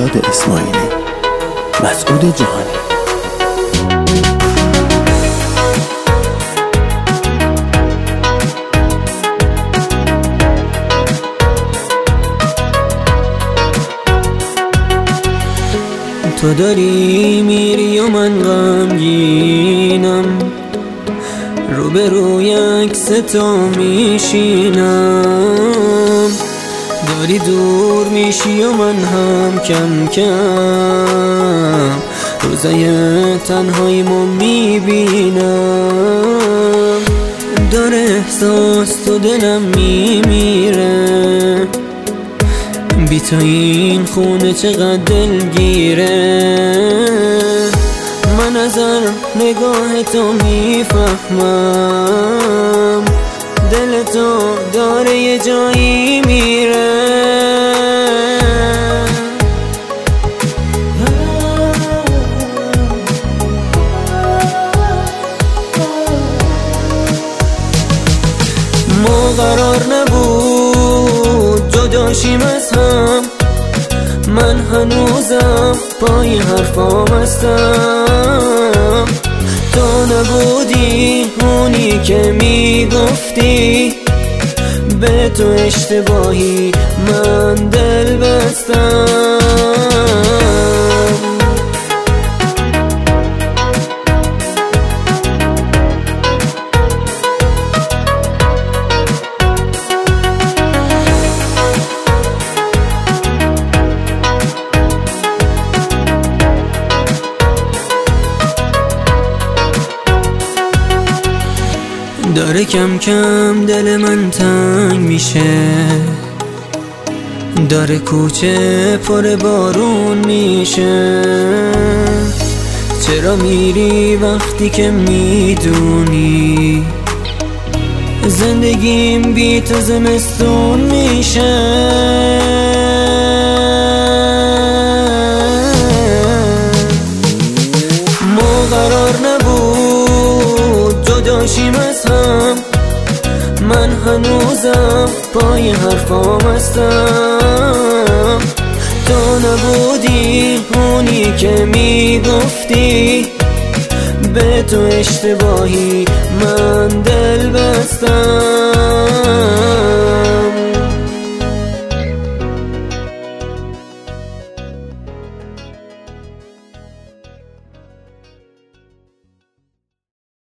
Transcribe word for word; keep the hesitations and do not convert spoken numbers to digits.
مهرداد اسماعیلی، مسعود جهانی. تو داری میری و من غمگینم، روبروی عکس تو میشینم. داری دور میشی و من هم کم کم روزای تنهاییمو میبینم. داره احساس تو دلم میمیره، بی تو این خونه چقدر دلگیره. من از هر نگاه تو میفهمم دل تو داره یه جایی میره. ما قرار نبود جداشیم از هم، من هنوزم پای حرفام هستم. تو نبودی اونی که میگفتی به تو اشتباهی من دل بستم. داره کم کم دل من تنگ میشه، داره کوچه پر بارون میشه. چرا میری وقتی که میدونی زندگیم بی تو زمستون میشه؟ ما قرار نبود جداشیم از هم، من هنوزم پای حرفام هستم. تو نبودی اونی که میگفتی به تو اشتباهی من دل بستم.